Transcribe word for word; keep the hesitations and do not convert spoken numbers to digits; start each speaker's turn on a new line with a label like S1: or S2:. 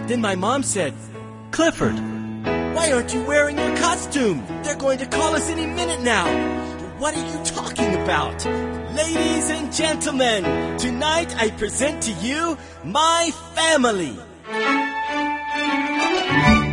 S1: Then my mom said, "Clifford, why aren't you wearing your costume? They're going to call us any minute now." "What are you talking about?" "Ladies and gentlemen, tonight I present to you my family."